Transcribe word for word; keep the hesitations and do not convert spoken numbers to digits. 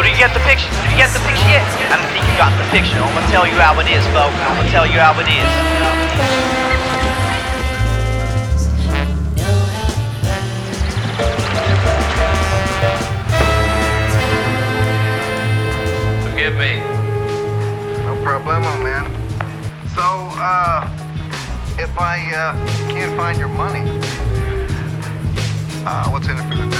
do you get the picture? Do you get the picture yet? I don't think you got the picture. I'm gonna tell you how it is, folks. I'm gonna tell you how it is. Forgive me. No problemo, man. So, uh, if I, uh, can't find your money, uh, what's in it for the